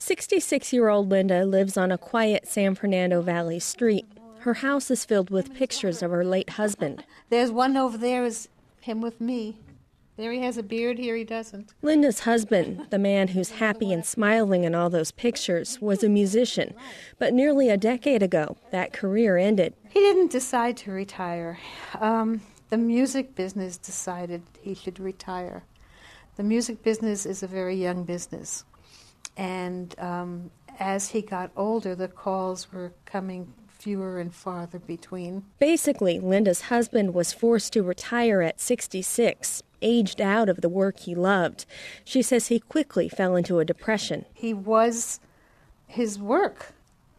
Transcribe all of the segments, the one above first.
66-year-old Linda lives on a quiet San Fernando Valley street. Her house is filled with pictures of her late husband. There's one over there is him with me. There he has a beard, here he doesn't. Linda's husband, the man who's happy and smiling in all those pictures, was a musician. But nearly a decade ago, that career ended. He didn't decide to retire. The music business decided he should retire. The music business is a very young business. And as he got older, the calls were coming fewer and farther between. Basically, Linda's husband was forced to retire at 66, aged out of the work he loved. She says he quickly fell into a depression. He was his work.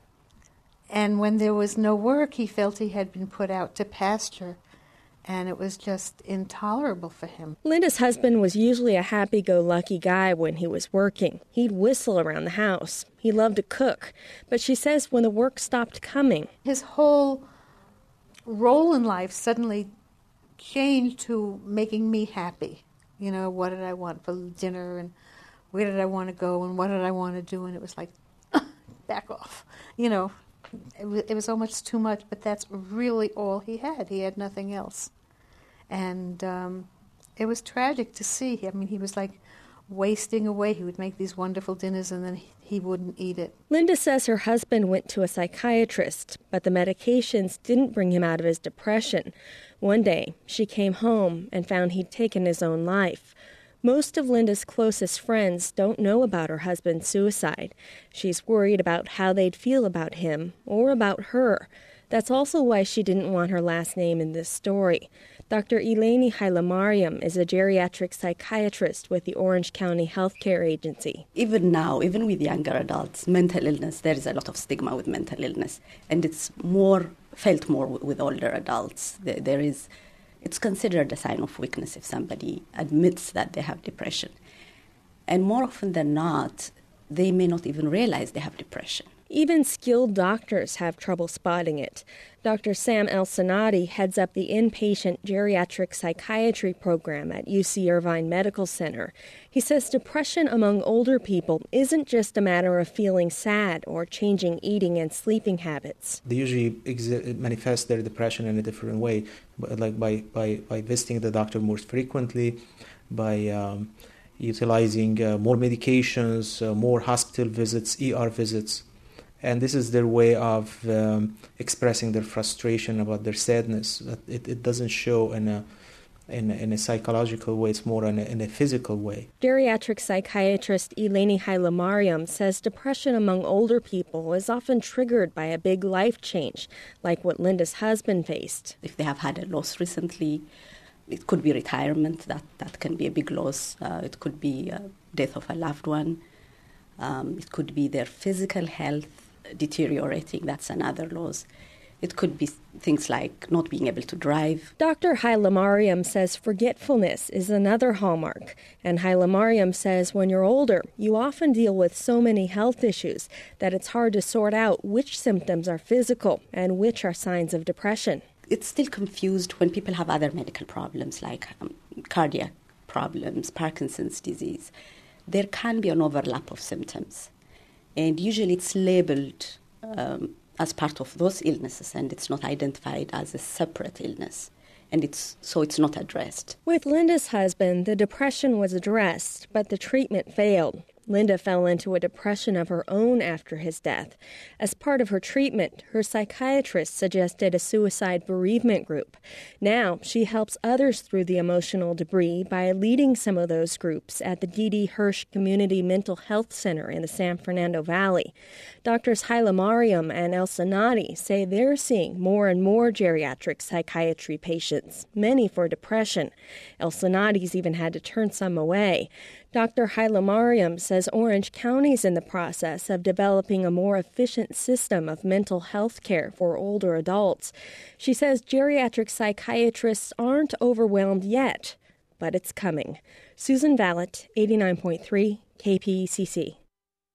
And when there was no work, he felt he had been put out to pasture. And it was just intolerable for him. Linda's husband was usually a happy-go-lucky guy when he was working. He'd whistle around the house. He loved to cook. But she says when the work stopped coming, his whole role in life suddenly changed to making me happy. You know, what did I want for dinner, and where did I want to go, and what did I want to do? And it was like, back off, you know. It was almost too much, but that's really all he had. He had nothing else. And it was tragic to see. I mean, he was like wasting away. He would make these wonderful dinners and then he wouldn't eat it. Linda says her husband went to a psychiatrist, but the medications didn't bring him out of his depression. One day, she came home and found he'd taken his own life. Most of Linda's closest friends don't know about her husband's suicide. She's worried about how they'd feel about him or about her. That's also why she didn't want her last name in this story. Dr. Eleni Hailemariam is a geriatric psychiatrist with the Orange County Healthcare Agency. Even now, even with younger adults, mental illness, there is a lot of stigma with mental illness. And it's felt more with older adults. It's considered a sign of weakness if somebody admits that they have depression. And more often than not, they may not even realize they have depression. Even skilled doctors have trouble spotting it. Dr. Sam El-Sanadi heads up the inpatient geriatric psychiatry program at UC Irvine Medical Center. He says depression among older people isn't just a matter of feeling sad or changing eating and sleeping habits. They usually manifest their depression in a different way, like by visiting the doctor more frequently, by utilizing more medications, more hospital visits, ER visits. And this is their way of expressing their frustration about their sadness. It doesn't show in a psychological way, it's more in a physical way. Geriatric psychiatrist Eleni Hailemariam says depression among older people is often triggered by a big life change, like what Linda's husband faced. If they have had a loss recently, it could be retirement, that can be a big loss. It could be death of a loved one. It could be their physical health deteriorating, that's another loss. It could be things like not being able to drive. Dr. Hailemariam says forgetfulness is another hallmark. And Hailemariam says when you're older, you often deal with so many health issues that it's hard to sort out which symptoms are physical and which are signs of depression. It's still confused when people have other medical problems like cardiac problems, Parkinson's disease. There can be an overlap of symptoms. And usually it's labeled as part of those illnesses, and it's not identified as a separate illness. And it's not addressed. With Linda's husband, the depression was addressed, but the treatment failed. Linda fell into a depression of her own after his death. As part of her treatment, her psychiatrist suggested a suicide bereavement group. Now, she helps others through the emotional debris by leading some of those groups at the D.D. Hirsch Community Mental Health Center in the San Fernando Valley. Doctors Hailemariam and El-Sanadi say they're seeing more and more geriatric psychiatry patients, many for depression. El-Sanadi's even had to turn some away. Dr. Hailemariam says Orange County's in the process of developing a more efficient system of mental health care for older adults. She says geriatric psychiatrists aren't overwhelmed yet, but it's coming. Susan Vallet, 89.3 KPCC.